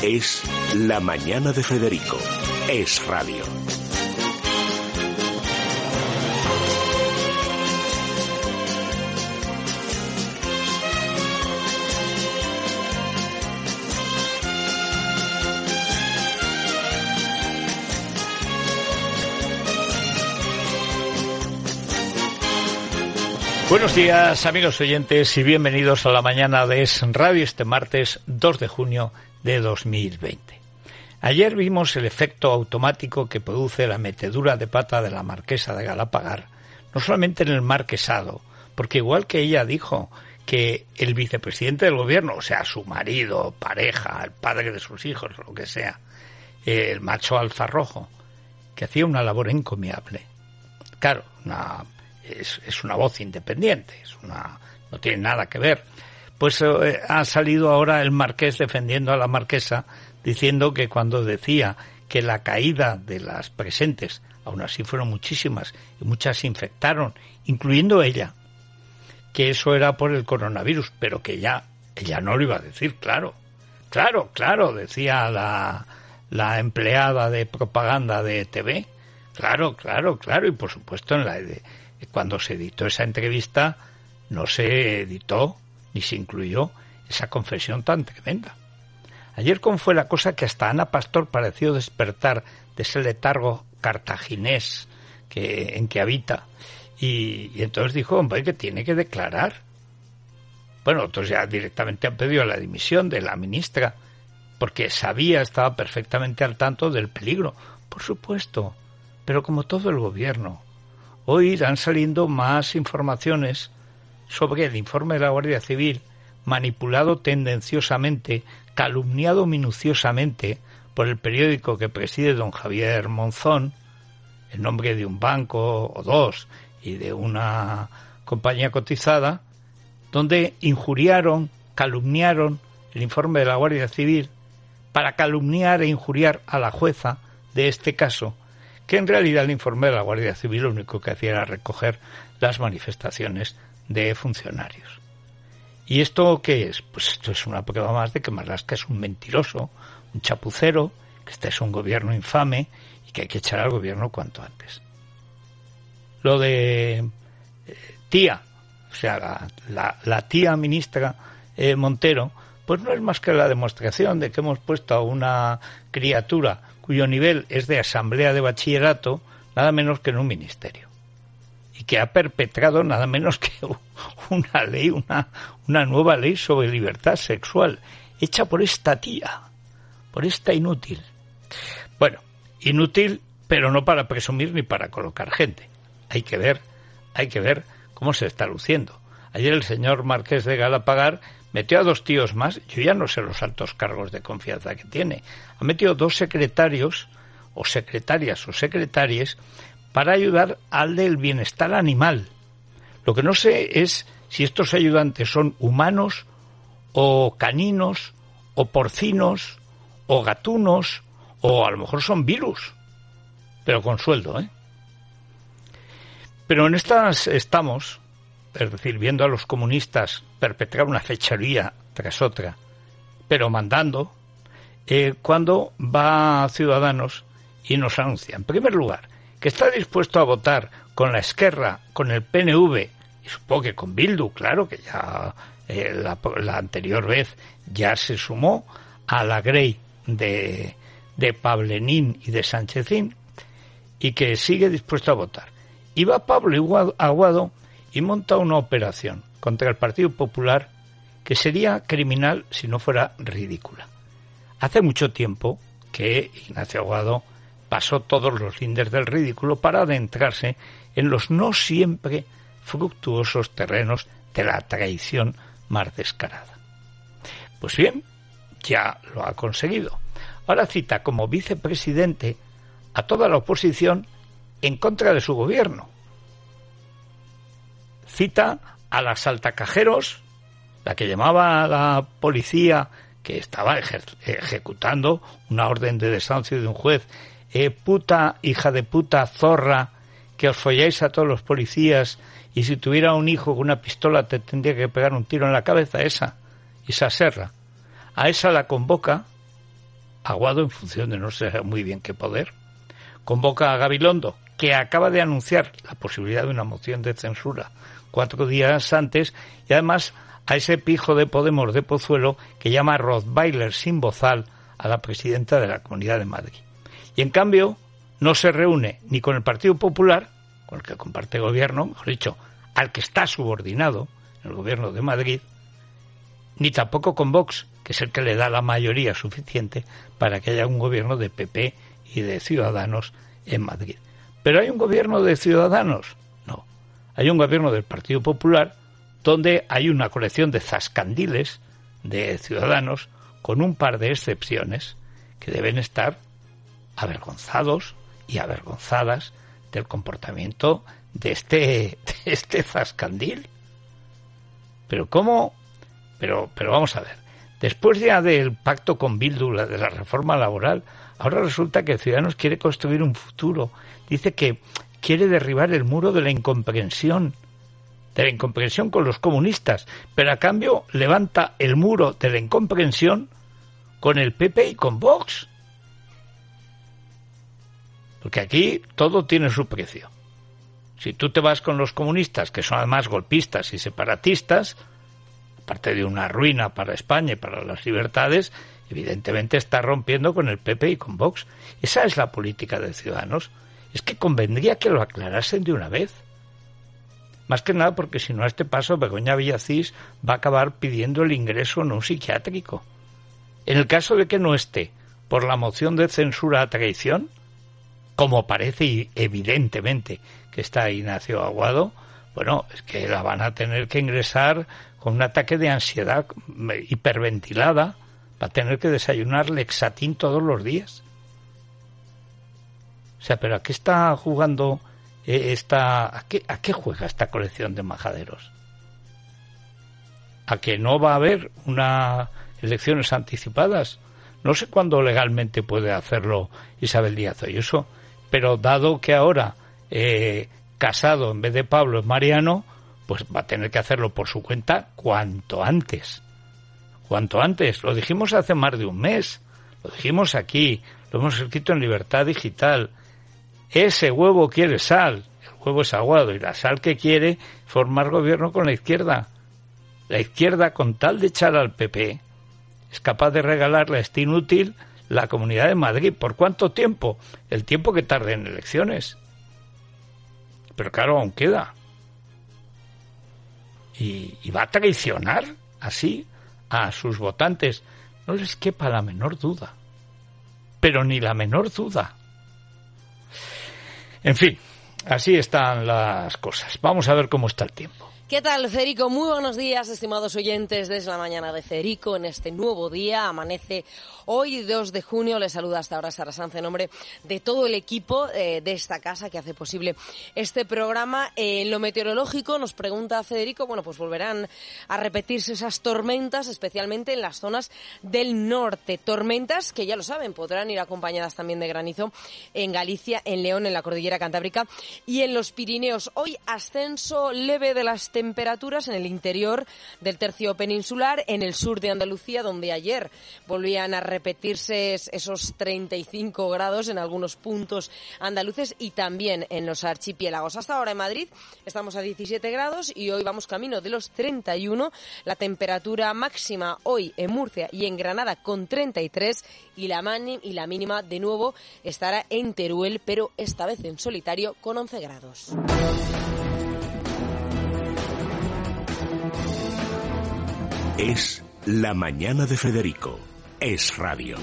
Es La Mañana de Federico. Es radio. Buenos días, amigos oyentes, y bienvenidos a la mañana de Es Radio este martes 2 de junio de 2020. Ayer vimos el efecto automático que produce la metedura de pata de la marquesa de Galapagar, no solamente en el marquesado, porque igual que ella dijo que el vicepresidente del gobierno, o sea, su marido, pareja, el padre de sus hijos, lo que sea, el macho alzarrojo, que hacía una labor encomiable. Claro, es una voz independiente, no tiene nada que ver. Pues ha salido ahora el marqués defendiendo a la marquesa, diciendo que cuando decía que la caída de las presentes, aún así fueron muchísimas, y muchas se infectaron, incluyendo ella, que eso era por el coronavirus, pero que ella no lo iba a decir, claro, decía la empleada de propaganda de TV, claro, y por supuesto cuando se editó esa entrevista no se editó ni se incluyó esa confesión tan tremenda. Ayer, ¿cómo fue la cosa que hasta Ana Pastor pareció despertar de ese letargo cartaginés en que habita? Y entonces dijo, hombre, que tiene que declarar. Bueno, otros ya directamente han pedido la dimisión de la ministra, porque estaba perfectamente al tanto del peligro, por supuesto, pero como todo el gobierno. Hoy irán saliendo más informaciones sobre el informe de la Guardia Civil, manipulado tendenciosamente, calumniado minuciosamente por el periódico que preside don Javier Monzón, en nombre de un banco o dos y de una compañía cotizada, donde calumniaron el informe de la Guardia Civil para calumniar e injuriar a la jueza de este caso, que en realidad el informe de la Guardia Civil lo único que hacía era recoger las manifestaciones de funcionarios. ¿Y esto qué es? Pues esto es una prueba más de que Marlaska es un mentiroso, un chapucero, que este es un gobierno infame y que hay que echar al gobierno cuanto antes. Lo de tía, o sea, la tía ministra Montero, pues no es más que la demostración de que hemos puesto a una criatura cuyo nivel es de asamblea de bachillerato, nada menos que en un ministerio, y que ha perpetrado nada menos que una ley, una nueva ley sobre libertad sexual, hecha por esta tía, por esta inútil. Bueno, inútil, pero no para presumir ni para colocar gente. Hay que ver cómo se está luciendo. Ayer el señor marqués de Galapagar metió a 2 tíos más, yo ya no sé los altos cargos de confianza que tiene, ha metido 2 secretarios, o secretarias o secretarias, para ayudar al del bienestar animal. Lo que no sé es si estos ayudantes son humanos, o caninos, o porcinos, o gatunos, o a lo mejor son virus, pero con sueldo, ¿eh? Pero en estas estamos, es decir, viendo a los comunistas perpetrar una fechoría tras otra, pero mandando, cuando va a Ciudadanos y nos anuncia, en primer lugar, que está dispuesto a votar con la Esquerra, con el PNV, y supongo que con Bildu, claro, que ya la anterior vez ya se sumó a la grey de Pablenín y de Sánchezín, y que sigue dispuesto a votar. Y va Pablo Aguado y monta una operación contra el Partido Popular que sería criminal si no fuera ridícula. Hace mucho tiempo que Ignacio Aguado pasó todos los lindes del ridículo para adentrarse en los no siempre fructuosos terrenos de la traición más descarada. Pues bien, ya lo ha conseguido. Ahora cita como vicepresidente a toda la oposición en contra de su gobierno. Cita a las saltacajeros, la que llamaba a la policía que estaba ejecutando una orden de desahucio de un juez, puta, hija de puta, zorra, que os folláis a todos los policías, y si tuviera un hijo con una pistola te tendría que pegar un tiro en la cabeza, esa Serra. A esa la convoca Aguado, en función de no sé muy bien qué poder, convoca a Gabilondo, que acaba de anunciar la posibilidad de una moción de censura 4 días antes, y además a ese pijo de Podemos de Pozuelo que llama Rottweiler sin bozal a la presidenta de la Comunidad de Madrid. Y en cambio no se reúne ni con el Partido Popular, con el que comparte gobierno, mejor dicho, al que está subordinado en el gobierno de Madrid, ni tampoco con Vox, que es el que le da la mayoría suficiente para que haya un gobierno de PP y de Ciudadanos en Madrid. ¿Pero hay un gobierno de Ciudadanos? No. Hay un gobierno del Partido Popular donde hay una colección de zascandiles de Ciudadanos con un par de excepciones que deben estar avergonzados y avergonzadas del comportamiento de este zascandil. ¿Pero cómo? Pero vamos a ver. Después ya del pacto con Bildu, de la reforma laboral, ahora resulta que Ciudadanos quiere construir un futuro. Dice que quiere derribar el muro de la incomprensión con los comunistas, pero a cambio levanta el muro de la incomprensión con el PP y con Vox. Porque aquí todo tiene su precio. Si tú te vas con los comunistas, que son además golpistas y separatistas, aparte de una ruina para España y para las libertades, evidentemente está rompiendo con el PP y con Vox. Esa es la política de Ciudadanos. Es que convendría que lo aclarasen de una vez. Más que nada porque si no, a este paso Begoña Villacís va a acabar pidiendo el ingreso en un psiquiátrico. En el caso de que no esté por la moción de censura a traición, como parece evidentemente que está Ignacio Aguado, bueno, es que la van a tener que ingresar con un ataque de ansiedad hiperventilada, va a tener que desayunar Lexatín todos los días. O sea, ¿pero a qué está jugando ¿a qué juega esta colección de majaderos? ¿A que no va a haber unas elecciones anticipadas? No sé cuándo legalmente puede hacerlo Isabel Díaz Ayuso, pero dado que ahora Casado en vez de Pablo es Mariano, pues va a tener que hacerlo por su cuenta cuanto antes. Cuanto antes. Lo dijimos hace más de un mes. Lo dijimos aquí. Lo hemos escrito en Libertad Digital. Ese huevo quiere sal. El huevo es Aguado. Y la sal que quiere formar gobierno con la izquierda. La izquierda, con tal de echar al PP, es capaz de regalarle a este inútil la Comunidad de Madrid. ¿Por cuánto tiempo? El tiempo que tarde en elecciones. Pero claro, aún queda. Y va a traicionar así a sus votantes. No les quepa la menor duda. Pero ni la menor duda. En fin, así están las cosas. Vamos a ver cómo está el tiempo. ¿Qué tal, Federico? Muy buenos días, estimados oyentes, desde la mañana de Federico en este nuevo día. Amanece hoy, 2 de junio. Les saluda hasta ahora Sara Sanz en nombre de todo el equipo de esta casa que hace posible este programa. En lo meteorológico, nos pregunta Federico, bueno, pues volverán a repetirse esas tormentas, especialmente en las zonas del norte. Tormentas que, ya lo saben, podrán ir acompañadas también de granizo en Galicia, en León, en la Cordillera Cantábrica y en los Pirineos. Hoy ascenso leve de las temperaturas en el interior del tercio peninsular, en el sur de Andalucía, donde ayer volvían a repetirse esos 35 grados en algunos puntos andaluces y también en los archipiélagos. Hasta ahora en Madrid estamos a 17 grados y hoy vamos camino de los 31. La temperatura máxima hoy en Murcia y en Granada con 33 y la mínima de nuevo estará en Teruel, pero esta vez en solitario con 11 grados. Es La Mañana de Federico. Es Radio.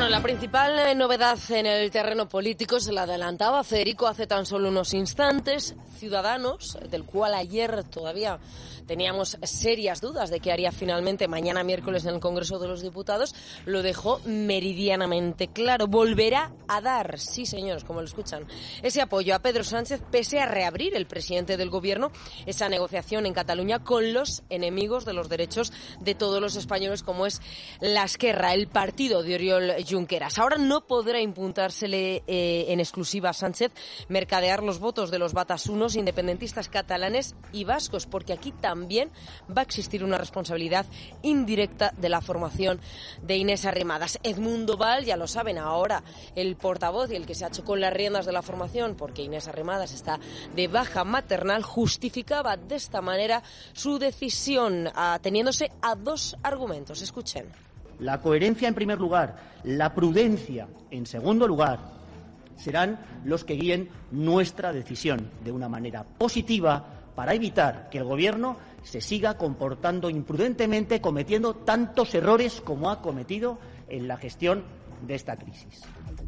Bueno, la principal novedad en el terreno político se la adelantaba Federico hace tan solo unos instantes. Ciudadanos, del cual ayer todavía teníamos serias dudas de qué haría finalmente mañana miércoles en el Congreso de los Diputados, lo dejó meridianamente claro. Volverá a dar, sí señores, como lo escuchan, ese apoyo a Pedro Sánchez pese a reabrir el presidente del Gobierno esa negociación en Cataluña con los enemigos de los derechos de todos los españoles, como es la Esquerra, el partido de Oriol Junqueras. Ahora no podrá imputársele en exclusiva a Sánchez mercadear los votos de los batasunos independentistas catalanes y vascos, porque aquí también va a existir una responsabilidad indirecta de la formación de Inés Arrimadas. Edmundo Val, ya lo saben, ahora el portavoz y el que se ha hecho con las riendas de la formación, porque Inés Arrimadas está de baja maternal, justificaba de esta manera su decisión, ateniéndose a dos argumentos. Escuchen. La coherencia en primer lugar, la prudencia en segundo lugar, serán los que guíen nuestra decisión de una manera positiva para evitar que el Gobierno se siga comportando imprudentemente, cometiendo tantos errores como ha cometido en la gestión de esta crisis.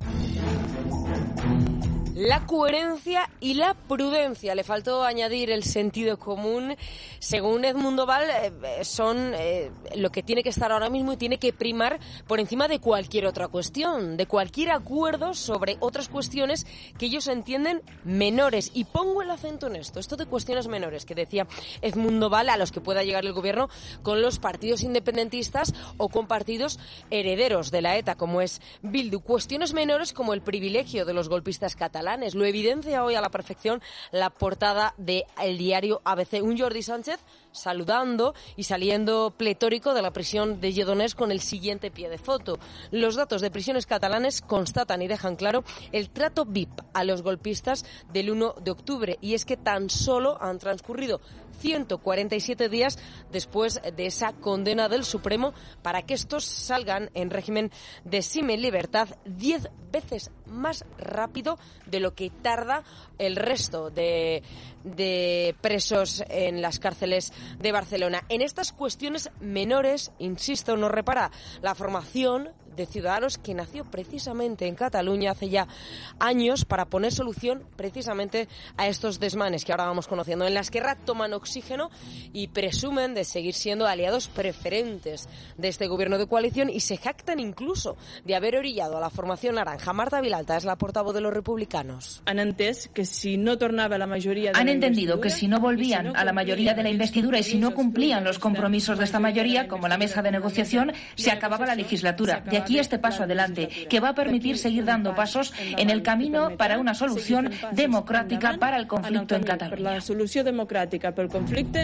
La coherencia y la prudencia. Le faltó añadir el sentido común. Según Edmundo Val, son lo que tiene que estar ahora mismo y tiene que primar por encima de cualquier otra cuestión, de cualquier acuerdo sobre otras cuestiones que ellos entienden menores. Y pongo el acento en esto de cuestiones menores que decía Edmundo Val, a los que pueda llegar el Gobierno con los partidos independentistas o con partidos herederos de la ETA, como es Bildu. Cuestiones menores como el privilegio de los golpistas catalanes. Lo evidencia hoy a la perfección la portada del diario ABC. Un Jordi Sánchez saludando y saliendo pletórico de la prisión de Lledoners con el siguiente pie de foto. Los datos de prisiones catalanes constatan y dejan claro el trato VIP a los golpistas del 1 de octubre. Y es que tan solo han transcurrido 147 días después de esa condena del Supremo para que estos salgan en régimen de semilibertad 10 veces más rápido de lo que tarda el resto de presos en las cárceles de Barcelona. En estas cuestiones menores, insisto, nos repara la formación de Ciudadanos, que nació precisamente en Cataluña hace ya años para poner solución precisamente a estos desmanes que ahora vamos conociendo. En la Esquerra toman oxígeno y presumen de seguir siendo aliados preferentes de este gobierno de coalición y se jactan incluso de haber orillado a la formación naranja. Marta Vilalta es la portavoz de los republicanos. Han entendido que si no volvían a la mayoría de la investidura y si no cumplían los compromisos de esta mayoría, como la mesa de negociación, se acababa la legislatura. De aquí este paso adelante, que va a permitir seguir dando pasos en el camino para una solución democrática para el conflicto en Cataluña. La solución democrática para el conflicto.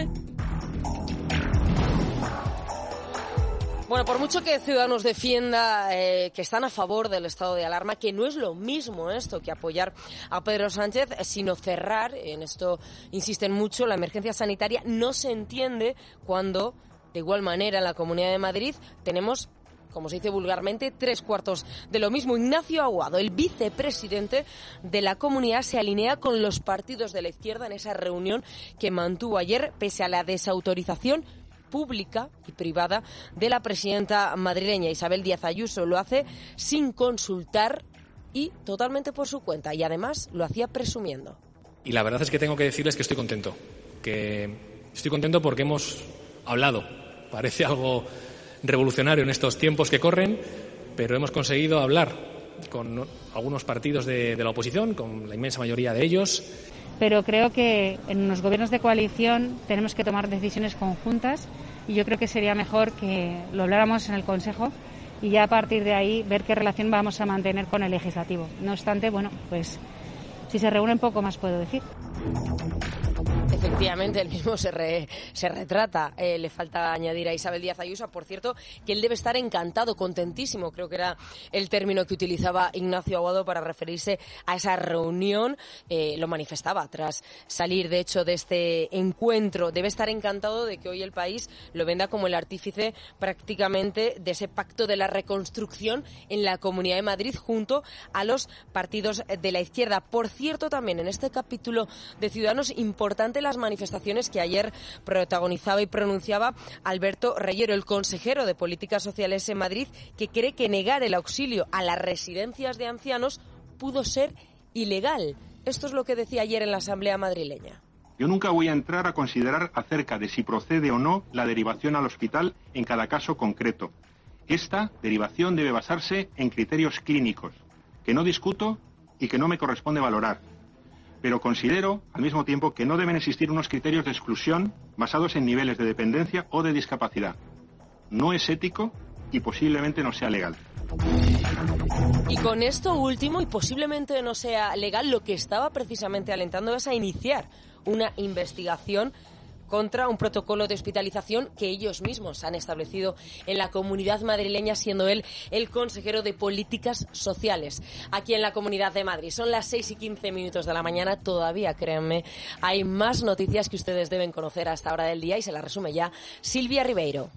Bueno, por mucho que Ciudadanos defienda que están a favor del estado de alarma, que no es lo mismo esto que apoyar a Pedro Sánchez, sino cerrar, en esto insisten mucho, la emergencia sanitaria, no se entiende cuando, de igual manera, en la Comunidad de Madrid tenemos, como se dice vulgarmente, 3/4 de lo mismo. Ignacio Aguado, el vicepresidente de la comunidad, se alinea con los partidos de la izquierda en esa reunión que mantuvo ayer, pese a la desautorización pública y privada de la presidenta madrileña Isabel Díaz Ayuso. Lo hace sin consultar y totalmente por su cuenta, y además lo hacía presumiendo. Y la verdad es que tengo que decirles que estoy contento porque hemos hablado. Parece algo revolucionario en estos tiempos que corren, pero hemos conseguido hablar con algunos partidos de la oposición, con la inmensa mayoría de ellos. Pero creo que en los gobiernos de coalición tenemos que tomar decisiones conjuntas y yo creo que sería mejor que lo habláramos en el Consejo y ya a partir de ahí ver qué relación vamos a mantener con el Legislativo. No obstante, bueno, pues si se reúnen poco más puedo decir. Efectivamente, él mismo se retrata. Le falta añadir a Isabel Díaz Ayuso, por cierto, que él debe estar encantado, contentísimo, creo que era el término que utilizaba Ignacio Aguado para referirse a esa reunión. Lo manifestaba tras salir, de hecho, de este encuentro. Debe estar encantado de que hoy el país lo venda como el artífice prácticamente de ese pacto de la reconstrucción en la Comunidad de Madrid junto a los partidos de la izquierda. Por cierto, también en este capítulo de Ciudadanos, importante las manifestaciones que ayer protagonizaba y pronunciaba Alberto Reyero, el consejero de Políticas Sociales en Madrid, que cree que negar el auxilio a las residencias de ancianos pudo ser ilegal. Esto es lo que decía ayer en la Asamblea madrileña. Yo nunca voy a entrar a considerar acerca de si procede o no la derivación al hospital en cada caso concreto. Esta derivación debe basarse en criterios clínicos, que no discuto y que no me corresponde valorar. Pero considero, al mismo tiempo, que no deben existir unos criterios de exclusión basados en niveles de dependencia o de discapacidad. No es ético y posiblemente no sea legal. Y con esto último, y posiblemente no sea legal, lo que estaba precisamente alentando es a iniciar una investigación contra un protocolo de hospitalización que ellos mismos han establecido en la Comunidad madrileña, siendo él el consejero de Políticas Sociales aquí en la Comunidad de Madrid. Son las 6:15 de la mañana, todavía, créanme, hay más noticias que ustedes deben conocer a esta hora del día y se las resume ya Silvia Ribeiro.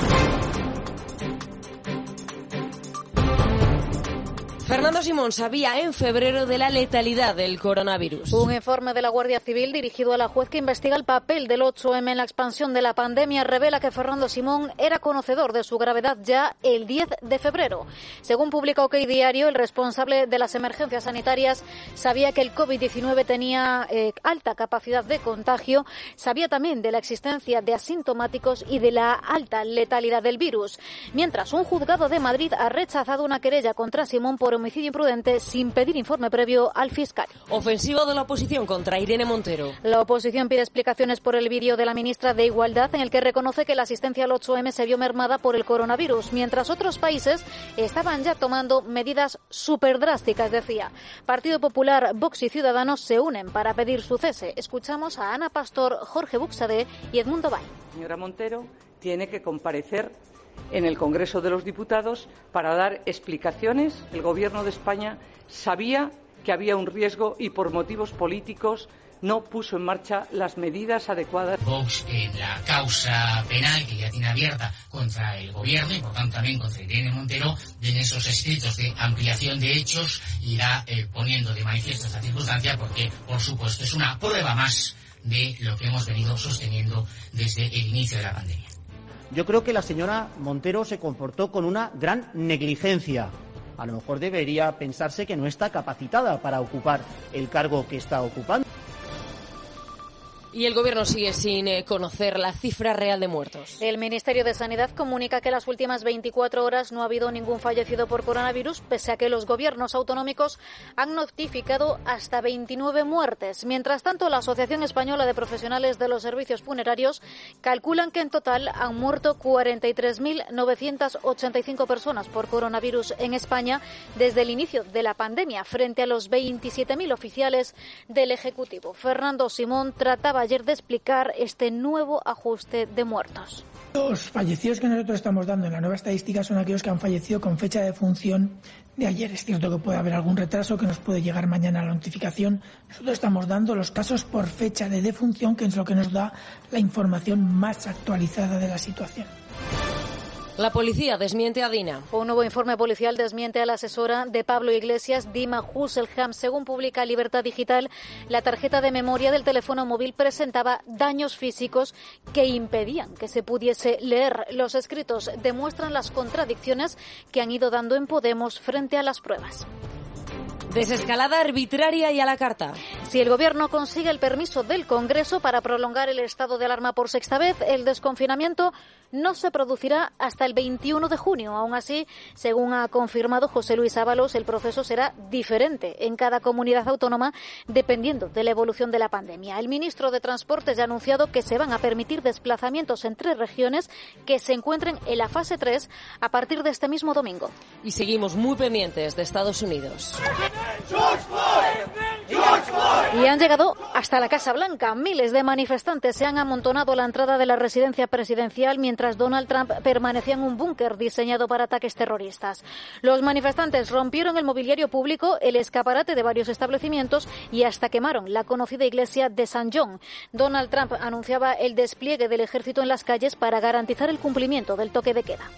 Fernando Simón sabía en febrero de la letalidad del coronavirus. Un informe de la Guardia Civil dirigido a la juez que investiga el papel del 8M en la expansión de la pandemia revela que Fernando Simón era conocedor de su gravedad ya el 10 de febrero. Según publica OK Diario, el responsable de las emergencias sanitarias sabía que el COVID-19 tenía alta capacidad de contagio, sabía también de la existencia de asintomáticos y de la alta letalidad del virus. Mientras, un juzgado de Madrid ha rechazado una querella contra Simón por homicidio imprudente sin pedir informe previo al fiscal. Ofensiva de la oposición contra Irene Montero. La oposición pide explicaciones por el vídeo de la ministra de Igualdad en el que reconoce que la asistencia al 8M se vio mermada por el coronavirus, mientras otros países estaban ya tomando medidas súper drásticas, decía. Partido Popular, Vox y Ciudadanos se unen para pedir su cese. Escuchamos a Ana Pastor, Jorge Buxadé y Edmundo Vall. Señora Montero tiene que comparecer en el Congreso de los Diputados para dar explicaciones. El Gobierno de España sabía que había un riesgo y por motivos políticos no puso en marcha las medidas adecuadas. Vox en la causa penal que ya tiene abierta contra el Gobierno y por tanto también contra Irene Montero, en esos escritos de ampliación de hechos irá poniendo de manifiesto esta circunstancia porque, por supuesto, es una prueba más de lo que hemos venido sosteniendo desde el inicio de la pandemia. Yo creo que la señora Montero se comportó con una gran negligencia. A lo mejor debería pensarse que no está capacitada para ocupar el cargo que está ocupando. Y el Gobierno sigue sin conocer la cifra real de muertos. El Ministerio de Sanidad comunica que en las últimas 24 horas no ha habido ningún fallecido por coronavirus, pese a que los gobiernos autonómicos han notificado hasta 29 muertes. Mientras tanto, la Asociación Española de Profesionales de los Servicios Funerarios calculan que en total han muerto 43.985 personas por coronavirus en España desde el inicio de la pandemia, frente a los 27.000 oficiales del Ejecutivo. Fernando Simón trataba ayer de explicar este nuevo ajuste de muertos. Los fallecidos que nosotros estamos dando en la nueva estadística son aquellos que han fallecido con fecha de defunción de ayer. Es cierto que puede haber algún retraso que nos puede llegar mañana a la notificación. Nosotros estamos dando los casos por fecha de defunción, que es lo que nos da la información más actualizada de la situación. La policía desmiente a Dina. Un nuevo informe policial desmiente a la asesora de Pablo Iglesias, Dima Husselham. Según publica Libertad Digital, la tarjeta de memoria del teléfono móvil presentaba daños físicos que impedían que se pudiese leer. Los escritos demuestran las contradicciones que han ido dando en Podemos frente a las pruebas. Desescalada arbitraria y a la carta. Si el Gobierno consigue el permiso del Congreso para prolongar el estado de alarma por sexta vez, el desconfinamiento no se producirá hasta el 21 de junio. Aún así, según ha confirmado José Luis Ábalos, el proceso será diferente en cada comunidad autónoma dependiendo de la evolución de la pandemia. El ministro de Transportes ya ha anunciado que se van a permitir desplazamientos entre regiones que se encuentren en la fase 3 a partir de este mismo domingo. Y seguimos muy pendientes de Estados Unidos. Y han llegado hasta la Casa Blanca. Miles de manifestantes se han amontonado a la entrada de la residencia presidencial mientras Donald Trump permanecía en un búnker diseñado para ataques terroristas. Los manifestantes rompieron el mobiliario público, el escaparate de varios establecimientos y hasta quemaron la conocida iglesia de San John. Donald Trump anunciaba el despliegue del ejército en las calles para garantizar el cumplimiento del toque de queda.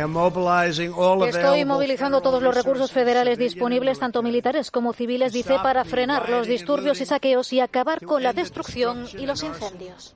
Estoy movilizando todos los recursos federales disponibles, tanto militares como civiles, dice, para frenar los disturbios robos y saqueos y acabar con la destrucción y los incendios.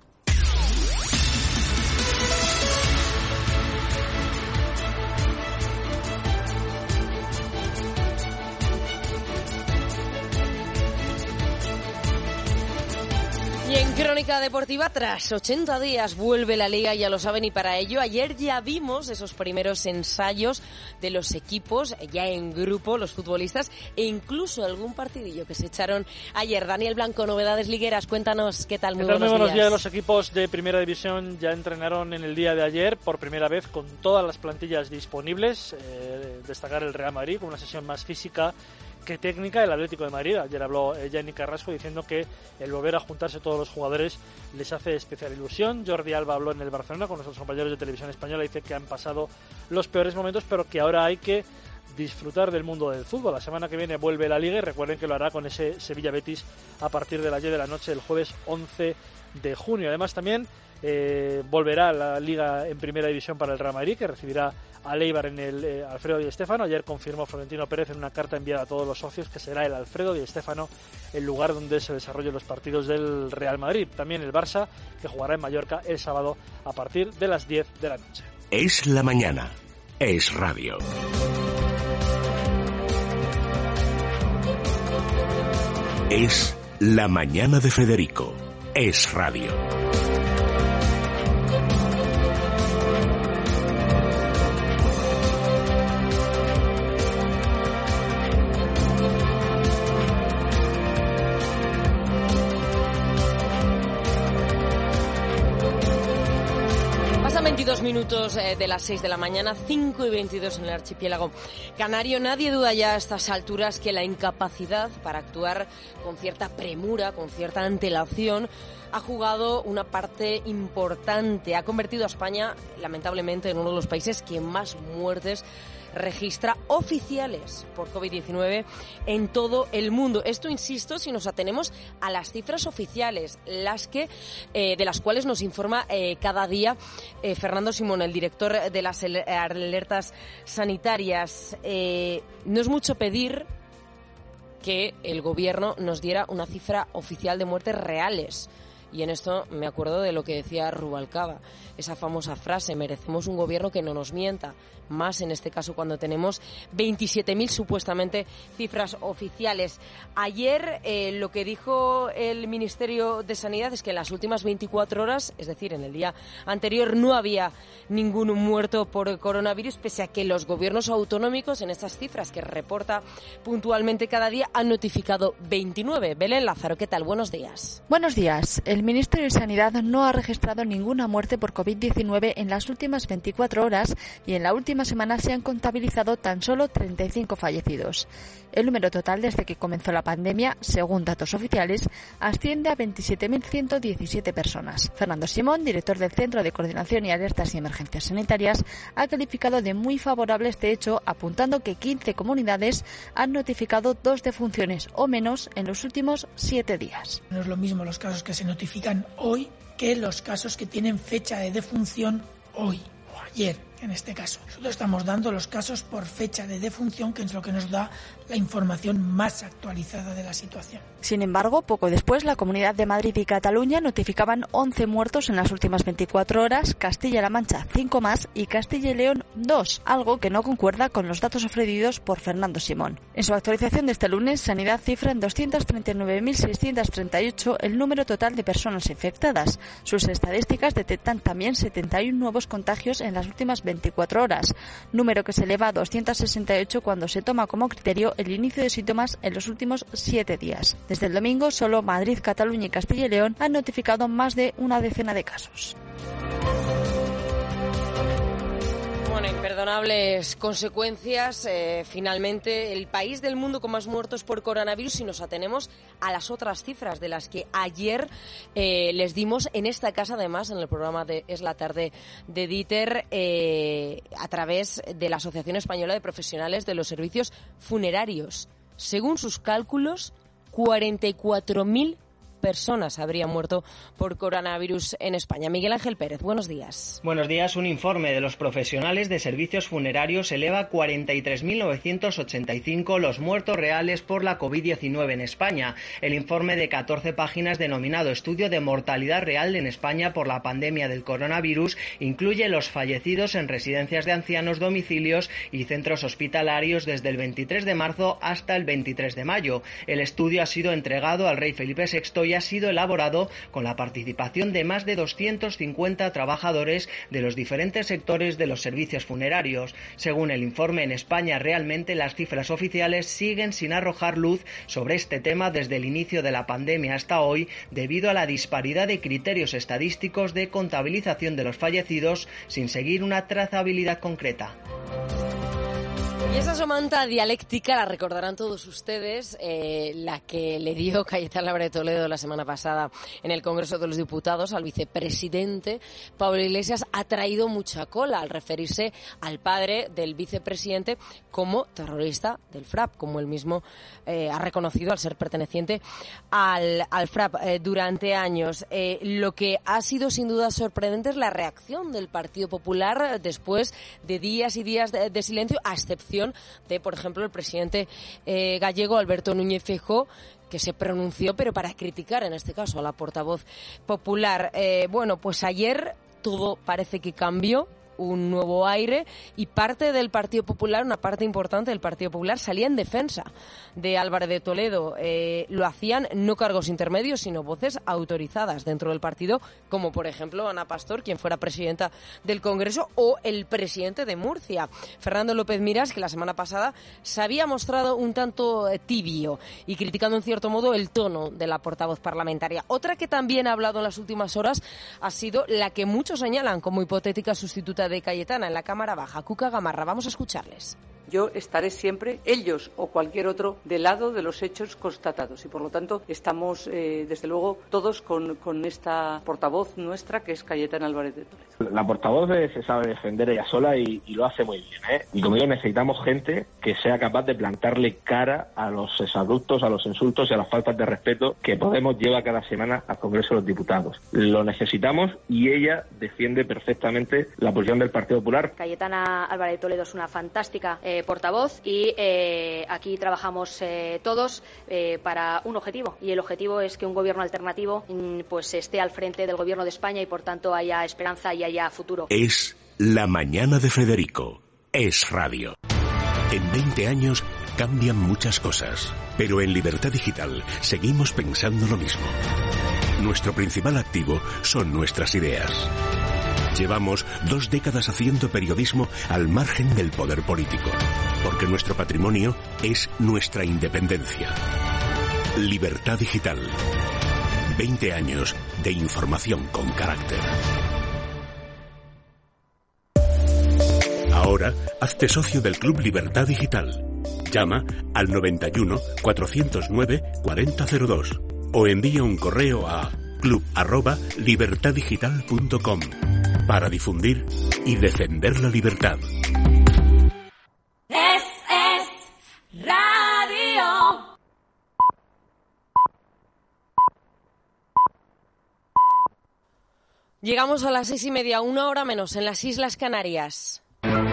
Y en Crónica Deportiva, tras 80 días vuelve la Liga, ya lo saben, y para ello ayer ya vimos esos primeros ensayos de los equipos, ya en grupo, los futbolistas, e incluso algún partidillo que se echaron ayer. Daniel Blanco, novedades ligueras, cuéntanos qué tal, muy buenos días. Los equipos de Primera División ya entrenaron en el día de ayer por primera vez con todas las plantillas disponibles. Destacar el Real Madrid con una sesión más física que técnica. El Atlético de Madrid, ayer habló Yannick Carrasco diciendo que el volver a juntarse todos los jugadores les hace especial ilusión. Jordi Alba habló en el Barcelona con nuestros compañeros de Televisión Española, dice que han pasado los peores momentos, pero que ahora hay que disfrutar del mundo del fútbol. La semana que viene vuelve la Liga y recuerden que lo hará con ese Sevilla-Betis a partir de las 10 de la noche el jueves 11 de junio. Además también volverá la Liga en Primera División para el Real Madrid, que recibirá al Eibar en el Alfredo Di Stéfano. Ayer confirmó Florentino Pérez en una carta enviada a todos los socios que será el Alfredo Di Stéfano el lugar donde se desarrollen los partidos del Real Madrid. También el Barça, que jugará en Mallorca el sábado a partir de las 10 de la noche. Es la mañana. Es radio. Es la mañana de Federico. Es radio. Pasan 22 minutos de las 6 de la mañana, 5 y 22 en el archipiélago canario. Nadie duda ya a estas alturas que la incapacidad para actuar con cierta premura, con cierta antelación, ha jugado una parte importante. Ha convertido a España, lamentablemente, en uno de los países que más muertes registra oficiales por COVID-19 en todo el mundo. Esto, insisto, si nos atenemos a las cifras oficiales, las que de las cuales nos informa cada día Fernando Simón, el director de las alertas sanitarias. No es mucho pedir que el gobierno nos diera una cifra oficial de muertes reales. Y en esto me acuerdo de lo que decía Rubalcaba, esa famosa frase: merecemos un gobierno que no nos mienta. Más en este caso cuando tenemos 27.000 supuestamente cifras oficiales. Ayer lo que dijo el Ministerio de Sanidad es que en las últimas 24 horas, es decir, en el día anterior, no había ningún muerto por coronavirus, pese a que los gobiernos autonómicos en estas cifras que reporta puntualmente cada día han notificado 29. Belén Lázaro, ¿qué tal? Buenos días. Buenos días. El Ministerio de Sanidad no ha registrado ninguna muerte por COVID-19 en las últimas 24 horas y en la última semana se han contabilizado tan solo 35 fallecidos. El número total desde que comenzó la pandemia, según datos oficiales, asciende a 27.117 personas. Fernando Simón, director del Centro de Coordinación y Alertas y Emergencias Sanitarias, ha calificado de muy favorable este hecho, apuntando que 15 comunidades han notificado 2 defunciones o menos en los últimos 7 días. No es lo mismo los casos que se notifican hoy que los casos que tienen fecha de defunción hoy o ayer. En este caso, nosotros estamos dando los casos por fecha de defunción, que es lo que nos da la información más actualizada de la situación. Sin embargo, poco después, la Comunidad de Madrid y Cataluña notificaban 11 muertos en las últimas 24 horas, Castilla-La Mancha 5 más y Castilla y León 2, algo que no concuerda con los datos ofrecidos por Fernando Simón. En su actualización de este lunes, Sanidad cifra en 239.638 el número total de personas infectadas. Sus estadísticas detectan también 71 nuevos contagios en las últimas 24 horas, número que se eleva a 268 cuando se toma como criterio el inicio de síntomas en los últimos 7 días. Desde el domingo, solo Madrid, Cataluña y Castilla y León han notificado más de una decena de casos. Bueno, imperdonables consecuencias. Finalmente, el país del mundo con más muertos por coronavirus, si nos atenemos a las otras cifras de las que ayer les dimos en esta casa, además, en el programa de Es la Tarde de Dieter, a través de la Asociación Española de Profesionales de los Servicios Funerarios. Según sus cálculos, 44.000 personas habrían muerto por coronavirus en España. Miguel Ángel Pérez, buenos días. Buenos días. Un informe de los profesionales de servicios funerarios eleva a 43.985 los muertos reales por la COVID-19 en España. El informe de 14 páginas denominado Estudio de Mortalidad Real en España por la pandemia del coronavirus incluye los fallecidos en residencias de ancianos, domicilios y centros hospitalarios desde el 23 de marzo hasta el 23 de mayo. El estudio ha sido entregado al rey Felipe VI y ha sido elaborado con la participación de más de 250 trabajadores de los diferentes sectores de los servicios funerarios. Según el informe, en España realmente las cifras oficiales siguen sin arrojar luz sobre este tema desde el inicio de la pandemia hasta hoy, debido a la disparidad de criterios estadísticos de contabilización de los fallecidos sin seguir una trazabilidad concreta. Y esa somanta dialéctica la recordarán todos ustedes, la que le dio Cayetana Álvarez de Toledo la semana pasada en el Congreso de los Diputados al vicepresidente Pablo Iglesias. Ha traído mucha cola al referirse al padre del vicepresidente como terrorista del FRAP, como él mismo ha reconocido al ser perteneciente al FRAP durante años. Lo que ha sido sin duda sorprendente es la reacción del Partido Popular después de días y días de silencio, a excepción de, por ejemplo, el presidente gallego Alberto Núñez Feijóo, que se pronunció, pero para criticar en este caso a la portavoz popular. Bueno, pues ayer todo parece que cambió, un nuevo aire, y parte del Partido Popular, una parte importante del Partido Popular, salía en defensa de Álvarez de Toledo. Lo hacían no cargos intermedios, sino voces autorizadas dentro del partido, como por ejemplo Ana Pastor, quien fuera presidenta del Congreso, o el presidente de Murcia, Fernando López Miras, que la semana pasada se había mostrado un tanto tibio y criticando en cierto modo el tono de la portavoz parlamentaria. Otra que también ha hablado en las últimas horas ha sido la que muchos señalan como hipotética sustituta de Cayetana en la Cámara Baja, Cuca Gamarra. Vamos a escucharles. Yo estaré siempre, ellos o cualquier otro, del lado de los hechos constatados y por lo tanto estamos desde luego todos con esta portavoz nuestra que es Cayetana Álvarez de Toledo. La portavoz se sabe defender ella sola y lo hace muy bien, ¿eh? Y como digo, necesitamos gente que sea capaz de plantarle cara a los exabruptos, a los insultos y a las faltas de respeto que Podemos lleva cada semana al Congreso de los Diputados. Lo necesitamos y ella defiende perfectamente la posición del Partido Popular. Cayetana Álvarez de Toledo es una fantástica portavoz y aquí trabajamos todos para un objetivo, y el objetivo es que un gobierno alternativo pues esté al frente del gobierno de España y por tanto haya esperanza y haya futuro. Es La Mañana de Federico. Es radio. En 20 años cambian muchas cosas, pero en Libertad Digital seguimos pensando lo mismo. Nuestro principal activo son nuestras ideas. Llevamos 2 décadas haciendo periodismo al margen del poder político, porque nuestro patrimonio es nuestra independencia. Libertad Digital. 20 años de información con carácter. Ahora, hazte socio del Club Libertad Digital. Llama al 91 409 4002 o envía un correo a club@libertaddigital.com para difundir y defender la libertad. Es radio. Llegamos a las 6:30, 1 hora menos, en las Islas Canarias.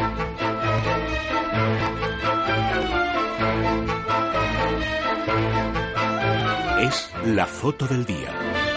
Es la foto del día.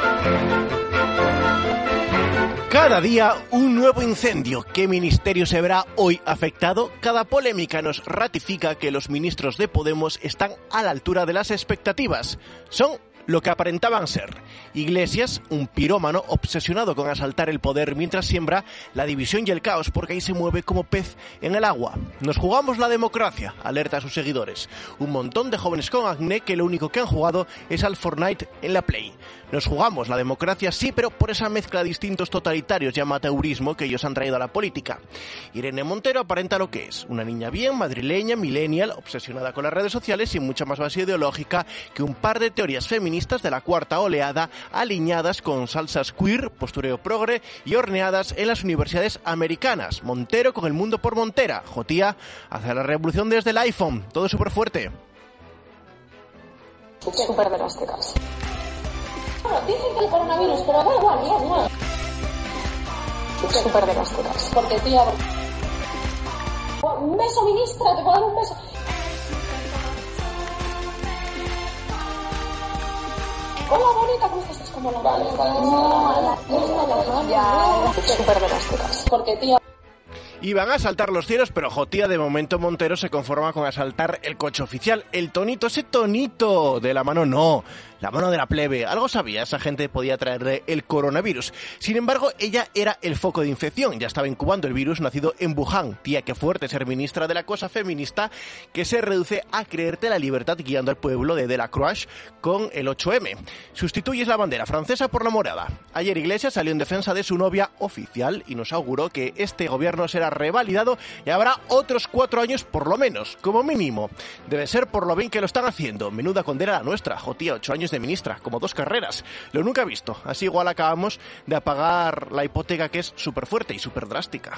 Cada día un nuevo incendio. ¿Qué ministerio se verá hoy afectado? Cada polémica nos ratifica que los ministros de Podemos están a la altura de las expectativas. Son lo que aparentaban ser. Iglesias, un pirómano obsesionado con asaltar el poder mientras siembra la división y el caos porque ahí se mueve como pez en el agua. Nos jugamos la democracia, alerta a sus seguidores. Un montón de jóvenes con acné que lo único que han jugado es al Fortnite en la Play. Nos jugamos la democracia, sí, pero por esa mezcla de instintos totalitarios y amateurismo que ellos han traído a la política. Irene Montero aparenta lo que es, una niña bien, madrileña, millennial, obsesionada con las redes sociales y mucha más base ideológica que un par de teorías feministas de la cuarta oleada, alineadas con salsas queer, postureo progre y horneadas en las universidades americanas. Montero con el mundo por Montera, Jotía hacia la revolución desde el iPhone, todo súper fuerte. Súper drásticas. Bueno, dicen que el coronavirus, pero da igual, igual. Súper drásticas. Porque, tía, un beso, ministra, te puedo dar un beso. Hola, bonita, ¿cómo estás? Como la súper drásticas. Porque, tía. Y van a asaltar los cielos, pero tía, de momento Montero se conforma con asaltar el coche oficial. El tonito, ese tonito de la mano no, la mano de la plebe. Algo sabía, esa gente podía traerle el coronavirus. Sin embargo, ella era el foco de infección. Ya estaba incubando el virus nacido en Wuhan. Tía, qué fuerte ser ministra de la cosa feminista que se reduce a creerte la libertad guiando al pueblo de Delacroix con el 8M. Sustituyes la bandera francesa por la morada. Ayer Iglesias salió en defensa de su novia oficial y nos auguró que este gobierno será revalidado y habrá otros 4 años por lo menos, como mínimo. Debe ser por lo bien que lo están haciendo. Menuda condena la nuestra. Tía, 8 años de ministra, como 2 carreras. Lo nunca visto. Así igual acabamos de apagar la hipoteca, que es súper fuerte y súper drástica.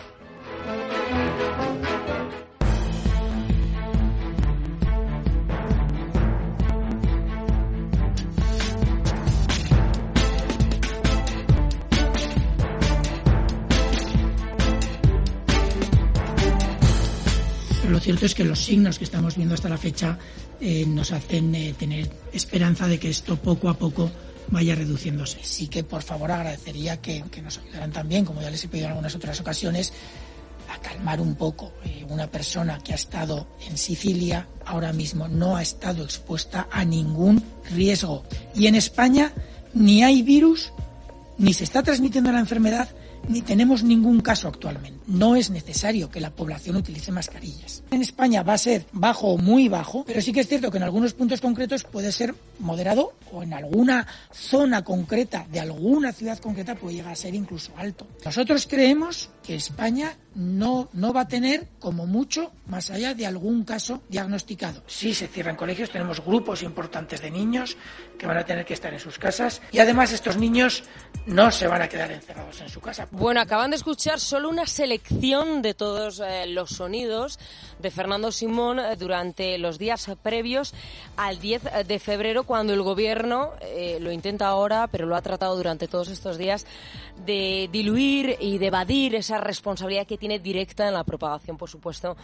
Lo cierto es que los signos que estamos viendo hasta la fecha nos hacen tener esperanza de que esto poco a poco vaya reduciéndose. Sí que, por favor, agradecería que nos ayudaran también, como ya les he pedido en algunas otras ocasiones, a calmar un poco. Una persona que ha estado en Sicilia ahora mismo no ha estado expuesta a ningún riesgo. Y en España ni hay virus, ni se está transmitiendo la enfermedad, ni tenemos ningún caso actualmente. No es necesario que la población utilice mascarillas. En España va a ser bajo o muy bajo, pero sí que es cierto que en algunos puntos concretos puede ser moderado o en alguna zona concreta de alguna ciudad concreta puede llegar a ser incluso alto. Nosotros creemos que España no va a tener, como mucho, más allá de algún caso diagnosticado. Sí se cierran colegios, tenemos grupos importantes de niños que van a tener que estar en sus casas y además estos niños no se van a quedar encerrados en su casa. Bueno, acaban de escuchar solo una selección de todos los sonidos de Fernando Simón durante los días previos al 10 de febrero, cuando el gobierno lo intenta ahora, pero lo ha tratado durante todos estos días, de diluir y de evadir esa responsabilidad que tiene directa en la propagación, por supuesto,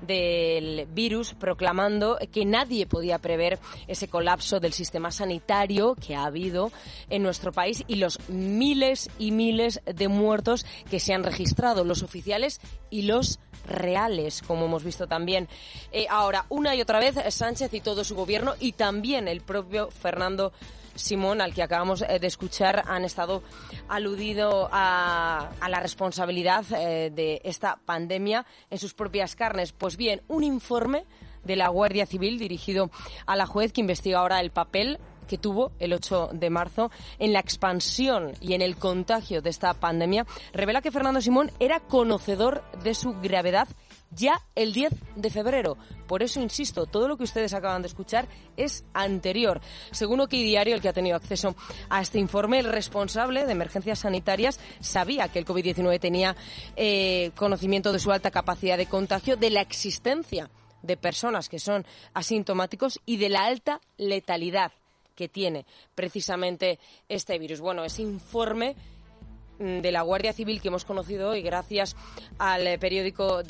del virus, proclamando que nadie podía prever ese colapso del sistema sanitario que ha habido en nuestro país y los miles y miles de muertos que se han registrado, los oficiales y los reales, como hemos visto también. Ahora, una y otra vez, Sánchez y todo su gobierno y también el propio Fernando Simón, al que acabamos de escuchar, han estado aludido a la responsabilidad de esta pandemia en sus propias carnes. Pues bien, un informe de la Guardia Civil dirigido a la juez que investiga ahora el papel que tuvo el 8 de marzo en la expansión y en el contagio de esta pandemia, revela que Fernando Simón era conocedor de su gravedad ya el 10 de febrero. Por eso, insisto, todo lo que ustedes acaban de escuchar es anterior. Según OK Diario, el que ha tenido acceso a este informe, el responsable de emergencias sanitarias sabía que el COVID-19 tenía conocimiento de su alta capacidad de contagio, de la existencia de personas que son asintomáticos y de la alta letalidad que tiene precisamente este virus. Bueno, ese informe de la Guardia Civil que hemos conocido hoy gracias al periódico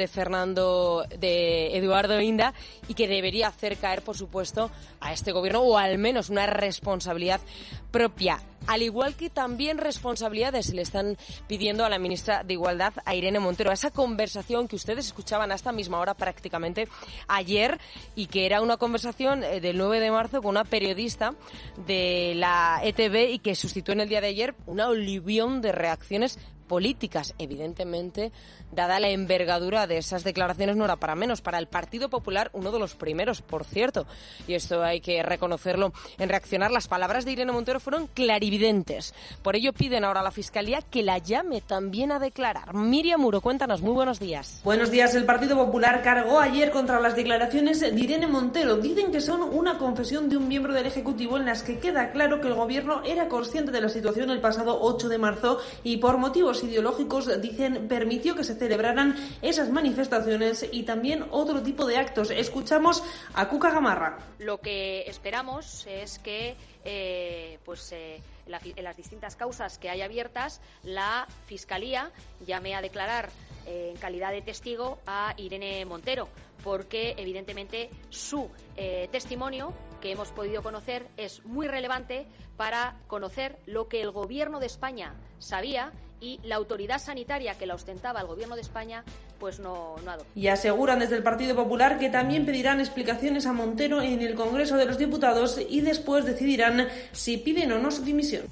de Eduardo Inda, y que debería hacer caer, por supuesto, a este gobierno, o al menos una responsabilidad propia. Al igual que también responsabilidades se le están pidiendo a la ministra de Igualdad, a Irene Montero. A esa conversación que ustedes escuchaban a esta misma hora prácticamente ayer, y que era una conversación del 9 de marzo con una periodista de la ETV y que suscitó en el día de ayer una olivión de reacciones políticas. Evidentemente, dada la envergadura de esas declaraciones, no era para menos. Para el Partido Popular, uno de los primeros, por cierto, y esto hay que reconocerlo, en reaccionar. Las palabras de Irene Montero fueron clarividentes. Por ello piden ahora a la Fiscalía que la llame también a declarar. Miriam Muro, cuéntanos, muy buenos días. Buenos días. El Partido Popular cargó ayer contra las declaraciones de Irene Montero. Dicen que son una confesión de un miembro del Ejecutivo en las que queda claro que el Gobierno era consciente de la situación el pasado 8 de marzo y por motivos motivos ideológicos, dicen, permitió que se celebraran esas manifestaciones y también otro tipo de actos. Escuchamos a Cuca Gamarra. Lo que esperamos es que en las distintas causas que hay abiertas, la Fiscalía llame a declarar en calidad de testigo a Irene Montero, porque evidentemente su testimonio que hemos podido conocer es muy relevante para conocer lo que el Gobierno de España sabía y la autoridad sanitaria que la ostentaba el Gobierno de España pues no adoptó. Y aseguran desde el Partido Popular que también pedirán explicaciones a Montero en el Congreso de los Diputados y después decidirán si piden o no su dimisión.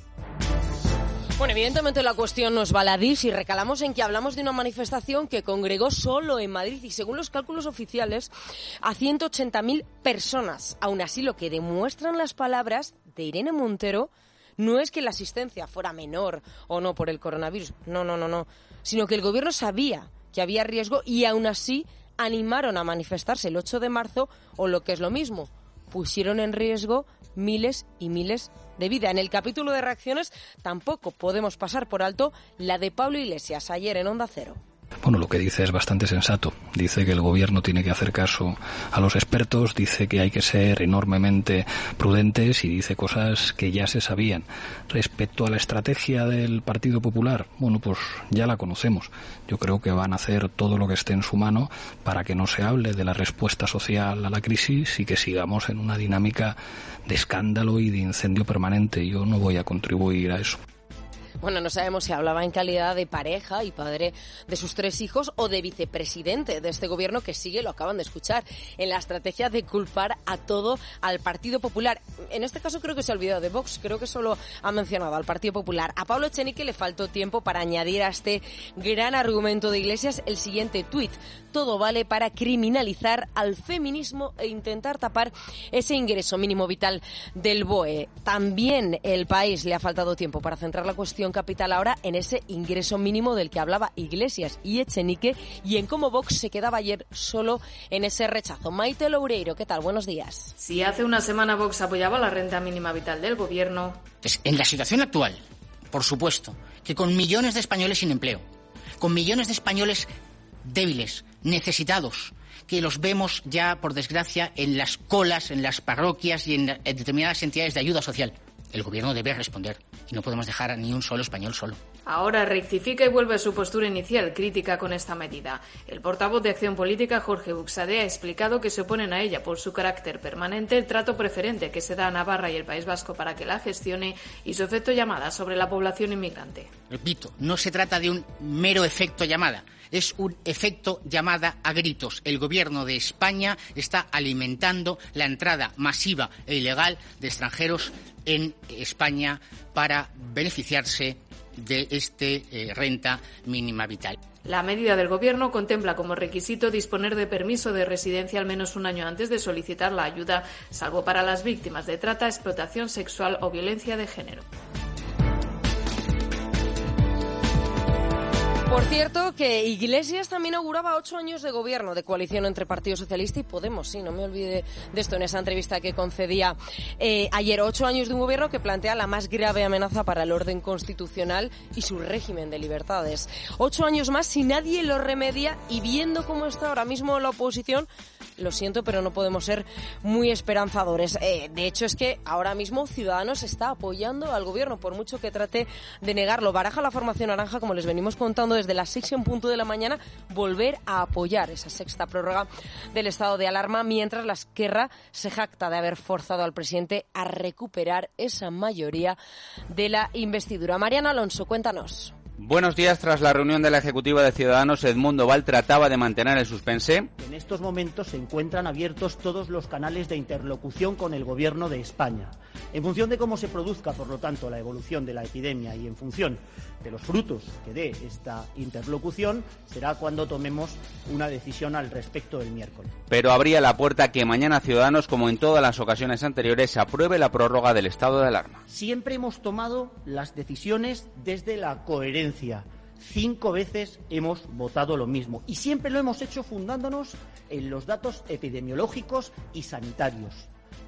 Bueno, evidentemente la cuestión no es baladí si recalamos en que hablamos de una manifestación que congregó solo en Madrid y, según los cálculos oficiales, a 180.000 personas. Aún así, lo que demuestran las palabras de Irene Montero no es que la asistencia fuera menor o no por el coronavirus, no, sino que el Gobierno sabía que había riesgo y aún así animaron a manifestarse el 8 de marzo o, lo que es lo mismo, pusieron en riesgo miles y miles de vidas. En el capítulo de reacciones tampoco podemos pasar por alto la de Pablo Iglesias ayer en Onda Cero. Bueno, lo que dice es bastante sensato. Dice que el gobierno tiene que hacer caso a los expertos, dice que hay que ser enormemente prudentes y dice cosas que ya se sabían. Respecto a la estrategia del Partido Popular, bueno, pues ya la conocemos. Yo creo que van a hacer todo lo que esté en su mano para que no se hable de la respuesta social a la crisis y que sigamos en una dinámica de escándalo y de incendio permanente. Yo no voy a contribuir a eso. Bueno, no sabemos si hablaba en calidad de pareja y padre de sus 3 hijos o de vicepresidente de este gobierno que sigue, lo acaban de escuchar, en la estrategia de culpar a todo al Partido Popular. En este caso creo que se ha olvidado de Vox, creo que solo ha mencionado al Partido Popular. A Pablo Echenique le faltó tiempo para añadir a este gran argumento de Iglesias el siguiente tuit. Todo vale para criminalizar al feminismo e intentar tapar ese ingreso mínimo vital del BOE. También El País le ha faltado tiempo para centrar la cuestión capital ahora en ese ingreso mínimo del que hablaba Iglesias y Echenique y en cómo Vox se quedaba ayer solo en ese rechazo. Maite Loureiro, ¿qué tal? Buenos días. Si hace una semana Vox apoyaba la renta mínima vital del gobierno... En la situación actual, por supuesto, que con millones de españoles sin empleo, con millones de españoles débiles, necesitados, que los vemos ya, por desgracia, en las colas, en las parroquias y en determinadas entidades de ayuda social. El gobierno debe responder y no podemos dejar a ni un solo español solo. Ahora rectifica y vuelve a su postura inicial, crítica con esta medida. El portavoz de Acción Política, Jorge Buxade, ha explicado que se oponen a ella por su carácter permanente, el trato preferente que se da a Navarra y el País Vasco para que la gestione y su efecto llamada sobre la población inmigrante. Repito, no se trata de un mero efecto llamada. Es un efecto llamada a gritos. El gobierno de España está alimentando la entrada masiva e ilegal de extranjeros en España para beneficiarse de renta mínima vital. La medida del Gobierno contempla como requisito disponer de permiso de residencia al menos un año antes de solicitar la ayuda, salvo para las víctimas de trata, explotación sexual o violencia de género. Por cierto, que Iglesias también auguraba 8 años de gobierno de coalición entre Partido Socialista y Podemos. Sí, no me olvide de esto en esa entrevista que concedía ayer. 8 años de un gobierno que plantea la más grave amenaza para el orden constitucional y su régimen de libertades. 8 años más si nadie lo remedia y viendo cómo está ahora mismo la oposición, lo siento, pero no podemos ser muy esperanzadores. De hecho, es que ahora mismo Ciudadanos está apoyando al gobierno, por mucho que trate de negarlo. Baraja la formación naranja, como les venimos contando desde las 6 en punto de la mañana, volver a apoyar esa 6ª prórroga del estado de alarma, mientras la Esquerra se jacta de haber forzado al presidente a recuperar esa mayoría de la investidura. Mariano Alonso, cuéntanos. Buenos días. Tras la reunión de la ejecutiva de Ciudadanos, Edmundo Val trataba de mantener el suspense. En estos momentos se encuentran abiertos todos los canales de interlocución con el Gobierno de España. En función de cómo se produzca, por lo tanto, la evolución de la epidemia y en función de los frutos que dé esta interlocución, será cuando tomemos una decisión al respecto el miércoles. Pero abría la puerta que mañana Ciudadanos, como en todas las ocasiones anteriores, apruebe la prórroga del estado de alarma. Siempre hemos tomado las decisiones desde la coherencia. 5 veces hemos votado lo mismo y siempre lo hemos hecho fundándonos en los datos epidemiológicos y sanitarios.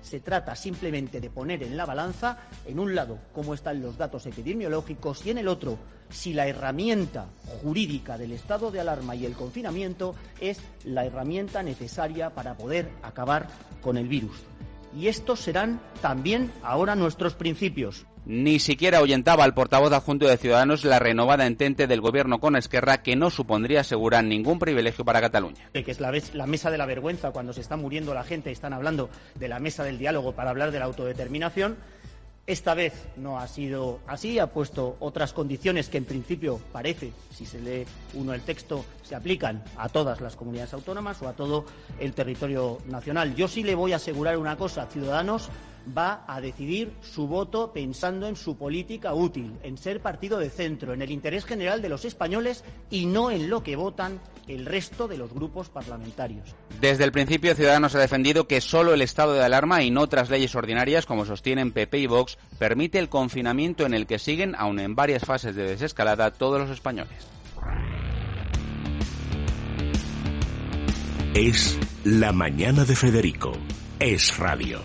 Se trata simplemente de poner en la balanza, en un lado, cómo están los datos epidemiológicos y en el otro, si la herramienta jurídica del estado de alarma y el confinamiento es la herramienta necesaria para poder acabar con el virus. Y estos serán también ahora nuestros principios. Ni siquiera ahuyentaba al portavoz adjunto de Ciudadanos la renovada entente del gobierno con Esquerra, que no supondría, asegurar, ningún privilegio para Cataluña. Que es la mesa de la vergüenza, cuando se está muriendo la gente, están hablando de la mesa del diálogo para hablar de la autodeterminación. Esta vez no ha sido así, ha puesto otras condiciones que en principio parece, si se lee uno el texto, se aplican a todas las comunidades autónomas o a todo el territorio nacional. Yo sí le voy a asegurar una cosa, Ciudadanos va a decidir su voto pensando en su política útil, en ser partido de centro, en el interés general de los españoles y no en lo que votan el resto de los grupos parlamentarios. Desde el principio, Ciudadanos ha defendido que solo el estado de alarma y no otras leyes ordinarias, como sostienen PP y Vox, permite el confinamiento en el que siguen, aun en varias fases de desescalada, todos los españoles. Es la mañana de Federico. Es radio.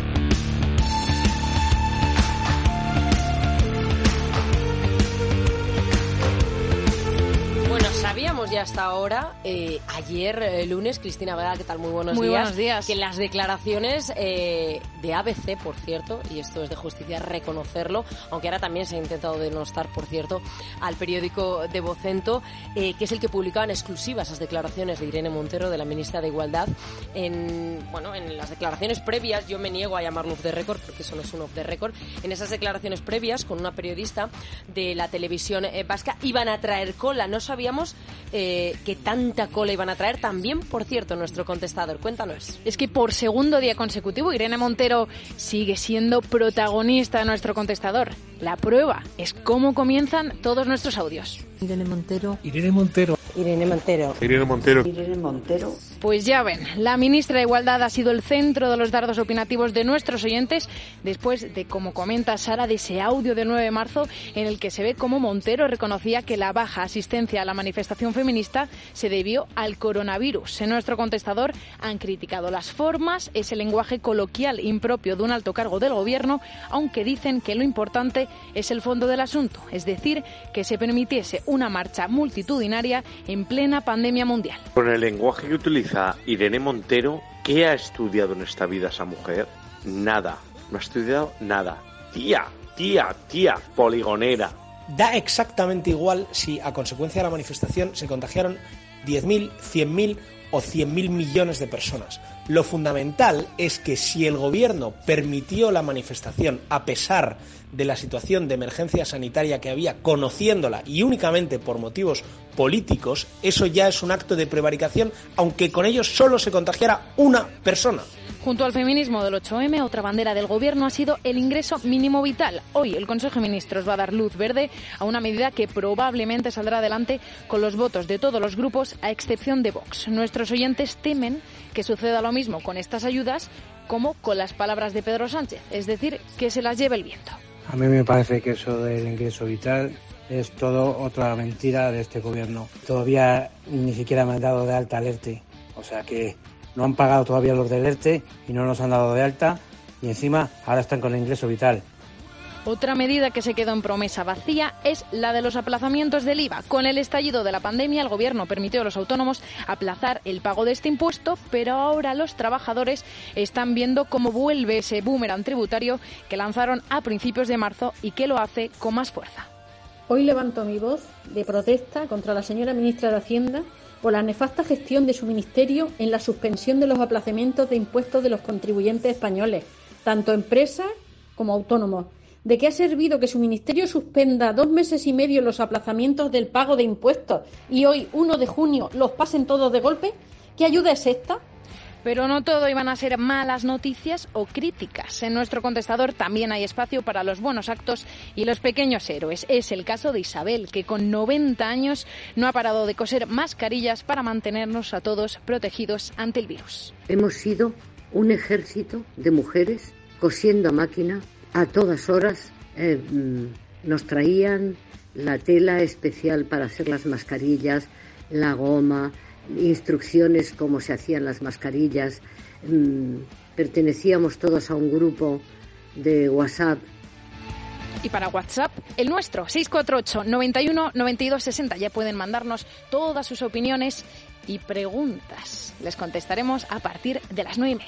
Sabíamos ya hasta ahora, ayer lunes, Cristina Vega, ¿qué tal? Muy buenos días. Muy buenos días. Que las declaraciones de ABC, por cierto, y esto es de justicia reconocerlo, aunque ahora también se ha intentado denostar, por cierto, al periódico de Vocento, que es el que publicaba en exclusiva esas declaraciones de Irene Montero, de la ministra de Igualdad. En las declaraciones previas, yo me niego a llamarlo off the record, porque eso no es un off the record, en esas declaraciones previas, con una periodista de la televisión vasca, iban a traer cola. No sabíamos que tanta cola iban a traer. También, por cierto, nuestro contestador, cuéntanos. Es que por segundo día consecutivo Irene Montero sigue siendo protagonista de nuestro contestador. La prueba es cómo comienzan todos nuestros audios. Irene Montero. Irene Montero. Irene Montero. Irene Montero. Irene Montero. Pues ya ven, la ministra de Igualdad ha sido el centro de los dardos opinativos de nuestros oyentes después de, como comenta Sara, de ese audio de 9 de marzo en el que se ve cómo Montero reconocía que la baja asistencia a la manifestación feminista se debió al coronavirus. En nuestro contestador han criticado las formas, ese lenguaje coloquial impropio de un alto cargo del gobierno, aunque dicen que lo importante es el fondo del asunto, es decir, que se permitiese una marcha multitudinaria en plena pandemia mundial. Con el lenguaje que utiliza Irene Montero, ¿qué ha estudiado en esta vida esa mujer? Nada, no ha estudiado nada. Tía, poligonera. Da exactamente igual si a consecuencia de la manifestación se contagiaron 10.000, 100.000 o 100.000 millones de personas. Lo fundamental es que si el gobierno permitió la manifestación a pesar de la situación de emergencia sanitaria que había, conociéndola y únicamente por motivos políticos, eso ya es un acto de prevaricación, aunque con ello solo se contagiara una persona. Junto al feminismo del 8M, otra bandera del gobierno ha sido el ingreso mínimo vital. Hoy el Consejo de Ministros va a dar luz verde a una medida que probablemente saldrá adelante con los votos de todos los grupos, a excepción de Vox. Nuestros oyentes temen que suceda lo mismo con estas ayudas como con las palabras de Pedro Sánchez, es decir, que se las lleve el viento. A mí me parece que eso del ingreso vital es todo otra mentira de este gobierno. Todavía ni siquiera me han dado de alta al ERTE, o sea que no han pagado todavía los del ERTE y no nos han dado de alta y encima ahora están con el ingreso vital. Otra medida que se quedó en promesa vacía es la de los aplazamientos del IVA. Con el estallido de la pandemia, el gobierno permitió a los autónomos aplazar el pago de este impuesto, pero ahora los trabajadores están viendo cómo vuelve ese boomerang tributario que lanzaron a principios de marzo y que lo hace con más fuerza. Hoy levanto mi voz de protesta contra la señora ministra de Hacienda por la nefasta gestión de su ministerio en la suspensión de los aplazamientos de impuestos de los contribuyentes españoles, tanto empresas como autónomos. ¿De qué ha servido que su ministerio suspenda 2 meses y medio los aplazamientos del pago de impuestos y hoy, 1 de junio, los pasen todos de golpe? ¿Qué ayuda es esta? Pero no todo iban a ser malas noticias o críticas. En nuestro contestador también hay espacio para los buenos actos y los pequeños héroes. Es el caso de Isabel, que con 90 años no ha parado de coser mascarillas para mantenernos a todos protegidos ante el virus. Hemos sido un ejército de mujeres cosiendo a máquina a todas horas. Nos traían la tela especial para hacer las mascarillas, la goma, instrucciones cómo se hacían las mascarillas, pertenecíamos todos a un grupo de WhatsApp. Y para WhatsApp, el nuestro, 648 91 92 60. Ya pueden mandarnos todas sus opiniones y preguntas. Les contestaremos a partir de las 9:30.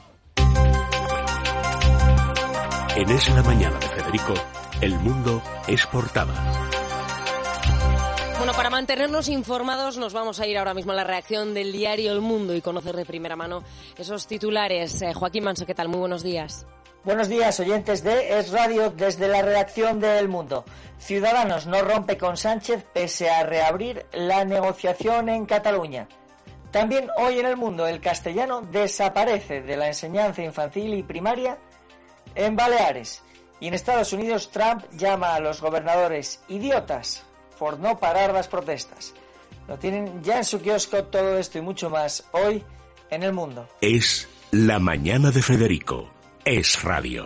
En Es la Mañana de Federico, el mundo es portada. Bueno, para mantenernos informados nos vamos a ir ahora mismo a la redacción del diario El Mundo y conocer de primera mano esos titulares. Joaquín Manso, ¿qué tal? Muy buenos días. Buenos días, oyentes de Es Radio, desde la redacción de El Mundo. Ciudadanos no rompe con Sánchez pese a reabrir la negociación en Cataluña. También hoy en El Mundo, el castellano desaparece de la enseñanza infantil y primaria en Baleares. Y en Estados Unidos, Trump llama a los gobernadores idiotas por no parar las protestas. Lo tienen ya en su kiosco, todo esto y mucho más hoy en El Mundo. Es la Mañana de Federico. Es Radio.